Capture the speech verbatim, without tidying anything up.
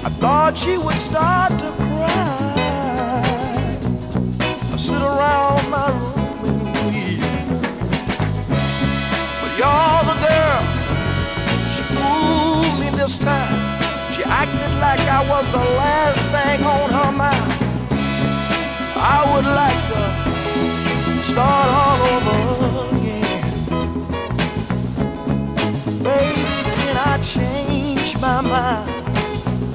I thought she would start to cry. I sit around my room and weep. But you're the girl, she fooled me this time. She acted like I was the last thing on her mind. I would like to start all over again. Baby, can I change my mind?